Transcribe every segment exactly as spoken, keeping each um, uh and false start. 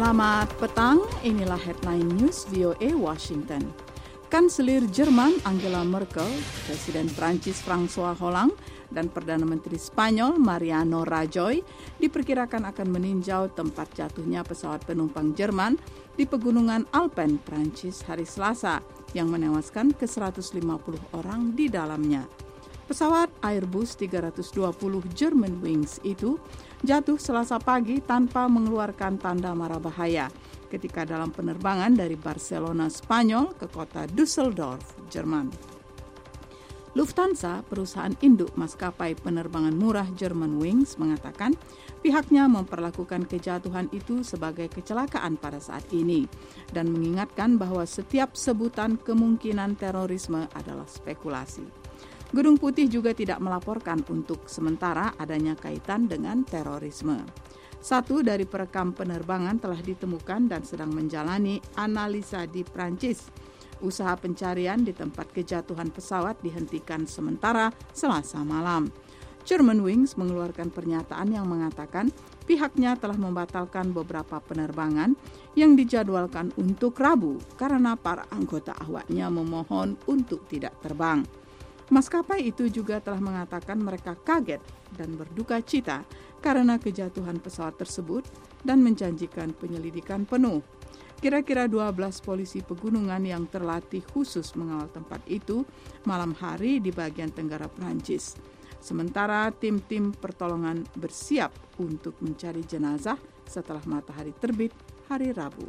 Selamat petang, inilah headline news V O A Washington. Kanselir Jerman Angela Merkel, Presiden Prancis François Hollande, dan Perdana Menteri Spanyol Mariano Rajoy diperkirakan akan meninjau tempat jatuhnya pesawat penumpang Jerman di pegunungan Alpen, Prancis hari Selasa yang menewaskan ke seratus lima puluh orang di dalamnya. Pesawat Airbus tiga ratus dua puluh Germanwings itu jatuh Selasa pagi tanpa mengeluarkan tanda mara bahaya ketika dalam penerbangan dari Barcelona, Spanyol ke kota Düsseldorf, Jerman. Lufthansa, perusahaan induk maskapai penerbangan murah Germanwings, mengatakan pihaknya memperlakukan kejatuhan itu sebagai kecelakaan pada saat ini dan mengingatkan bahwa setiap sebutan kemungkinan terorisme adalah spekulasi. Gedung Putih juga tidak melaporkan untuk sementara adanya kaitan dengan terorisme. Satu dari perekam penerbangan telah ditemukan dan sedang menjalani analisa di Prancis. Usaha pencarian di tempat kejatuhan pesawat dihentikan sementara Selasa malam. Germanwings mengeluarkan pernyataan yang mengatakan pihaknya telah membatalkan beberapa penerbangan yang dijadwalkan untuk Rabu karena para anggota awaknya memohon untuk tidak terbang. Maskapai itu juga telah mengatakan mereka kaget dan berduka cita karena kejatuhan pesawat tersebut dan menjanjikan penyelidikan penuh. Kira-kira dua belas polisi pegunungan yang terlatih khusus mengawal tempat itu malam hari di bagian tenggara Prancis. Sementara tim-tim pertolongan bersiap untuk mencari jenazah setelah matahari terbit hari Rabu.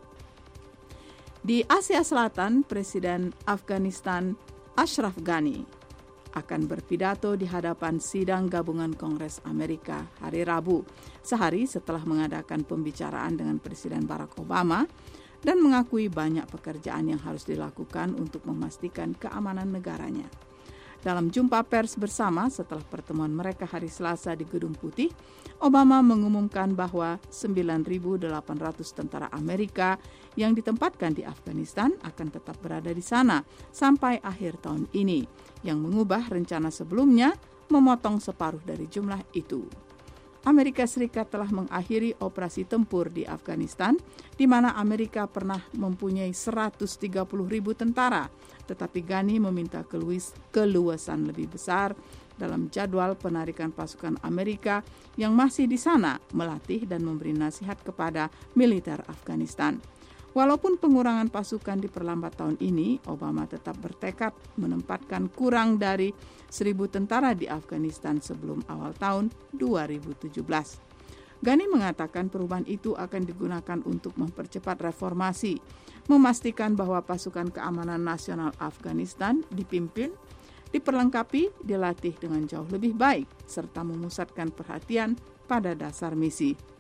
Di Asia Selatan, Presiden Afghanistan Ashraf Ghani akan berpidato di hadapan sidang gabungan Kongres Amerika hari Rabu, sehari setelah mengadakan pembicaraan dengan Presiden Barack Obama dan mengakui banyak pekerjaan yang harus dilakukan untuk memastikan keamanan negaranya. Dalam jumpa pers bersama setelah pertemuan mereka hari Selasa di Gedung Putih, Obama mengumumkan bahwa sembilan ribu delapan ratus tentara Amerika yang ditempatkan di Afghanistan akan tetap berada di sana sampai akhir tahun ini, yang mengubah rencana sebelumnya memotong separuh dari jumlah itu. Amerika Serikat telah mengakhiri operasi tempur di Afghanistan, di mana Amerika pernah mempunyai seratus tiga puluh ribu tentara, tetapi Ghani meminta keluis, keluasan lebih besar dalam jadwal penarikan pasukan Amerika yang masih di sana melatih dan memberi nasihat kepada militer Afghanistan. Walaupun pengurangan pasukan diperlambat tahun ini, Obama tetap bertekad menempatkan kurang dari seribu tentara di Afghanistan sebelum awal tahun dua ribu tujuh belas. Ghani mengatakan perubahan itu akan digunakan untuk mempercepat reformasi, memastikan bahwa pasukan keamanan nasional Afghanistan dipimpin, diperlengkapi, dilatih dengan jauh lebih baik, serta memusatkan perhatian pada dasar misi.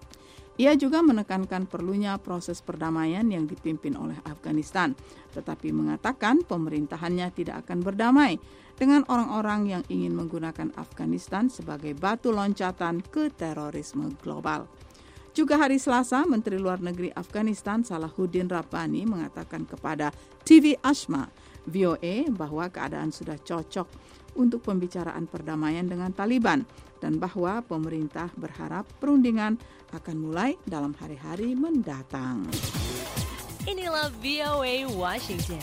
Ia juga menekankan perlunya proses perdamaian yang dipimpin oleh Afghanistan, tetapi mengatakan pemerintahannya tidak akan berdamai dengan orang-orang yang ingin menggunakan Afghanistan sebagai batu loncatan ke terorisme global. Juga hari Selasa, Menteri Luar Negeri Afghanistan Salahuddin Rabbani mengatakan kepada T V Ashma V O A bahwa keadaan sudah cocok untuk pembicaraan perdamaian dengan Taliban dan bahwa pemerintah berharap perundingan akan mulai dalam hari-hari mendatang. Inilah V O A Washington.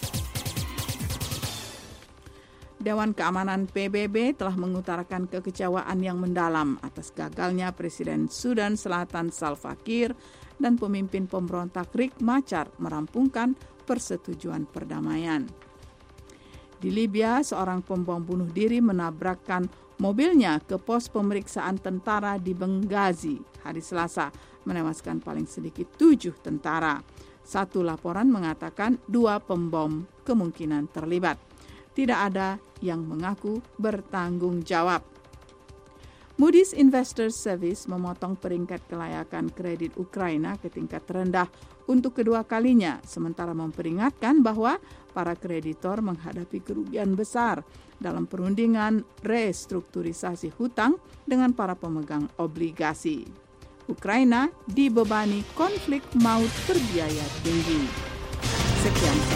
Dewan Keamanan P B B telah mengutarakan kekecewaan yang mendalam atas gagalnya Presiden Sudan Selatan Salva Kiir dan pemimpin pemberontak Riek Machar merampungkan persetujuan perdamaian. Di Libya, seorang pembom bunuh diri menabrakkan mobilnya ke pos pemeriksaan tentara di Benghazi hari Selasa, menewaskan paling sedikit tujuh tentara. Satu laporan mengatakan dua pembom kemungkinan terlibat. Tidak ada yang mengaku bertanggung jawab. Moody's Investors Service memotong peringkat kelayakan kredit Ukraina ke tingkat terendah untuk kedua kalinya, sementara memperingatkan bahwa para kreditor menghadapi kerugian besar dalam perundingan restrukturisasi hutang dengan para pemegang obligasi. Ukraina dibebani konflik maut berbiaya tinggi. Sekian.